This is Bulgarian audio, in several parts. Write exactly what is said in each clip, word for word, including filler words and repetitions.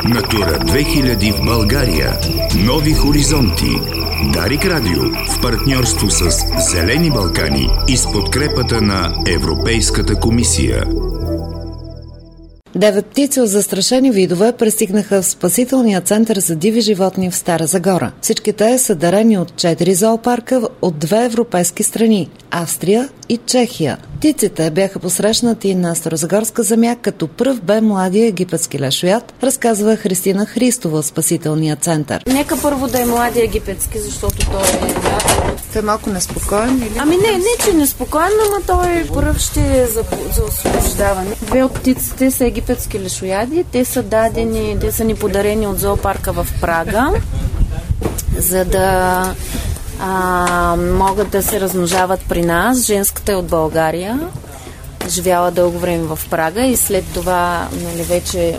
Натура две хиляди в България. Нови хоризонти. Дарик Радио в партньорство с Зелени Балкани и с подкрепата на Европейската комисия. Девет птици от застрашени видове пристигнаха в спасителния център за диви животни в Стара Загора. Всички те са дарени от четири зоопарка от две европейски страни – Австрия и Чехия. Птиците бяха посрещнати на Старозагорска земя, като пръв бе младия египетски лешояд, разказва Христина Христова от спасителния център. Нека първо да е младия египетски, защото той е... Той е малко неспокоен или? Ами не, не, че неспокоен, ама той пръв ще е за, за освобождаване. Две от птиците са египетски лешояди. Те са дадени, те са ни подарени от зоопарка в Прага, за да а, могат да се размножават при нас. Женската е от България, живяла дълго време в Прага и след това, нали, вече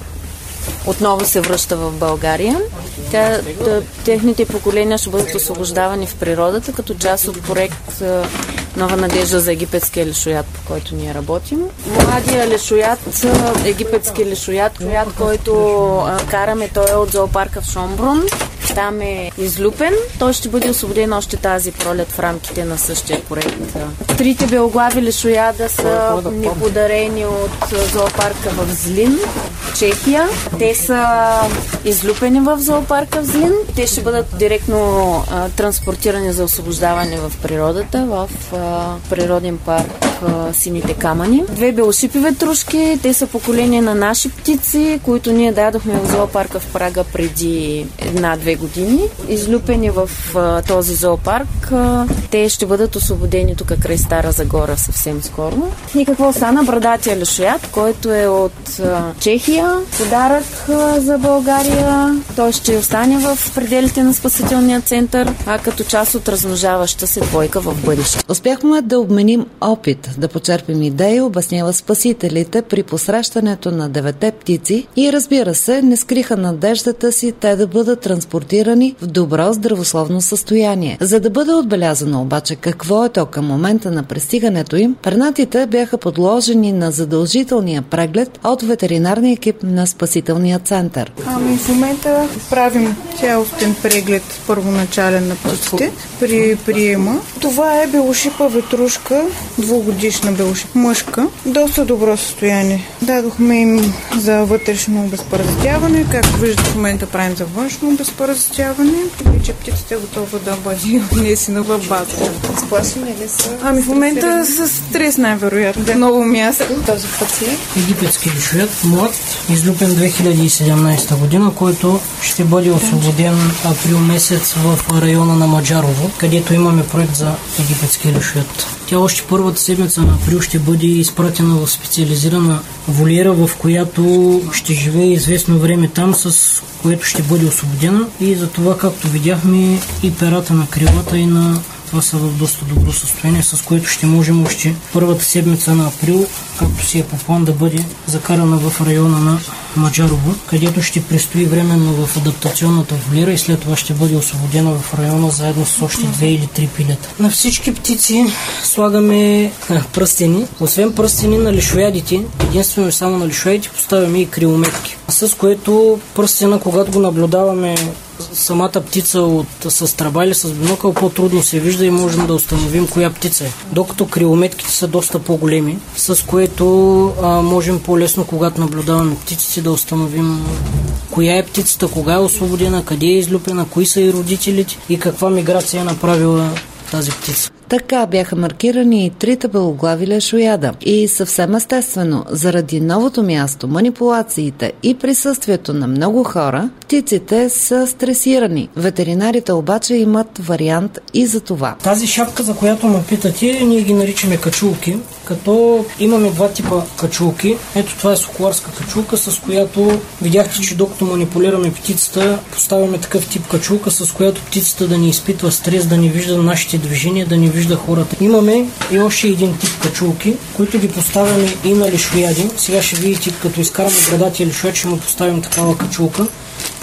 отново се връща в България. Тя, да, техните поколения ще бъдат освобождавани в природата като част от проект Нова надежда за египетския лешояд, по който ние работим. Младия лешояд, египетски лешояд, който а, караме, той е от зоопарка в Шомбрун. Там е излюпен. Той ще бъде освободен още тази пролет в рамките на същия проект. Трите белоглави лешояда са ни подарени от зоопарка в Злин, Чехия. Те са излюпени в зоопарка в Злин. Те ще бъдат директно а, транспортирани за освобождаване в природата, в а, природен парк а, Сините камъни. Две белошипи ветрушки. Те са поколение на наши птици, които ние дадохме в зоопарка в Прага преди една-две години. Излюпени в а, този зоопарк. А, те ще бъдат освободени тук край Стара Загора съвсем скоро. И какво стана? Брадатия лешояд, който е от а, Чехия. Подарък а, за България. Той ще остане в пределите на спасителния център, а като част от размножаваща се двойка в бъдеще. Успяхме да обменим опит, да почерпим идеи, обяснява спасителите при посрещането на девете птици и, разбира се, не скриха надеждата си те да бъдат транспортирани в добро здравословно състояние. За да бъде отбелязано обаче какво е то към момента на пристигането им, пернатите бяха подложени на задължителния преглед от ветеринарния екип на спасителния център. Ами в момента правим цялостен преглед първоначален на птиците при приема. Това е белошипа ветрушка, двугодишна белошипа мъжка, доста добро състояние. Дадохме им за вътрешно обезпаразитяване, както виждате в момента правим за външно обезпаразитяване. Вече птицата е готова да бъде внесена в базата. Сплашени ли са? Ами в момента с стрес най-вероятно. Да. Ново място. Този пациент? Египетски лешояд, млад, излюпен две хиляди и седемнадесета година, който ще бъде освободен април месец в района на Маджарово, където имаме проект за египетски лешояд. Тя още първата седмица на април ще бъде изпратена в специализирана волиера, в която ще живее известно време там, с което ще бъде освободена, и за това, както видяхме, и перата на крилата и на това са в доста добро състояние, с което ще можем още първата седмица на април, както си е по план, да бъде закарана в района на Маджарово, където ще престои временно в адаптационната волиера и след това ще бъде освободена в района заедно с още две или три пилета. На всички птици слагаме пръстени. Освен пръстени на лешоядите, единствено и само на лешоядите поставяме и крилометки, с което пръстена, когато го наблюдаваме самата птица от, с тръба или с бинокъл, по-трудно се вижда и можем да установим коя птица е. Докато крилометките са доста по-големи, с което а, можем по-лесно, когато наблюдаваме птиците, да установим коя е птицата, кога е освободена, къде е излюпена, кои са и родителите и каква миграция е направила тази птица. Така бяха маркирани и трите белоглави лешояда. И съвсем естествено, заради новото място, манипулациите и присъствието на много хора, птиците са стресирани. Ветеринарите обаче имат вариант и за това. Тази шапка, за която ме питате, ние ги наричаме качулки, като имаме два типа качулки. Ето, това е соколарска качулка, с която видяхте, че докато манипулираме птицата, поставяме такъв тип качулка, с която птицата да ни изпитва стрес, да ни вижда нашите движения, да ни вижда хората. Имаме и още един тип качулки, които ги поставяме и на лешояди. Сега ще видите, като изкараме брадатия лешояд, ще му поставим такава качулка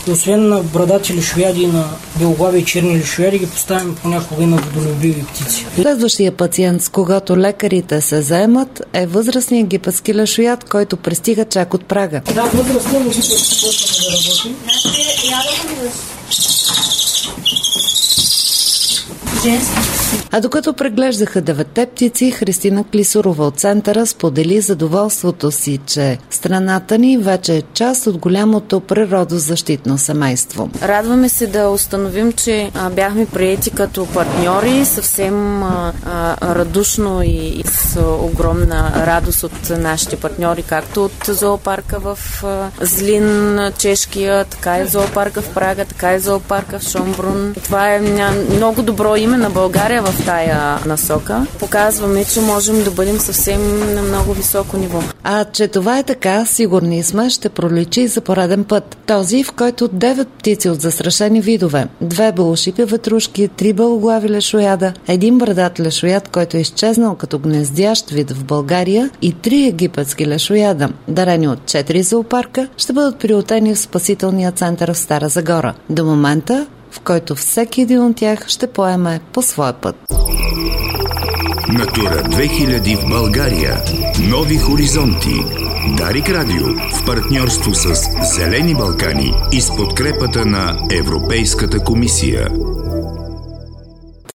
Освен на брадати лешояди и на белоглави и черни лешояди, ги поставим понякога и на водолюбиви птици. Следващия пациент, с когото лекарите се заемат, е възрастният египетски лешояд, който пристига чак от Прага. Да, възрастният египетски почваме да работи. А докато преглеждаха деветте птици, Христина Клисурова от центъра сподели задоволството си, че страната ни вече е част от голямото природозащитно семейство. Радваме се да установим, че а, бяхме приети като партньори съвсем а, а, радушно и, и с огромна радост от нашите партньори, както от зоопарка в а, Злин, чешкия, така и зоопарка в Прага, така и зоопарка в Шонбрун. Това е много добро име на България в тая насока. Показваме, че можем да бъдем съвсем на много високо ниво. А че това е така, сигурни сме, ще проличи за пореден път. Този, в който девет птици от застрашени видове, две белошипи ветрушки, три белоглави лешояда, един брадат лешояд, който е изчезнал като гнездящ вид в България, и три египетски лешояда, дарени от четири зоопарка, ще бъдат приютени в спасителния център в Стара Загора. До момента, в който всеки един от тях ще поеме по своя път. Натура две хиляди в България. Нови хоризонти. Дарик Радио в партньорство с Зелени Балкани и с подкрепата на Европейската комисия.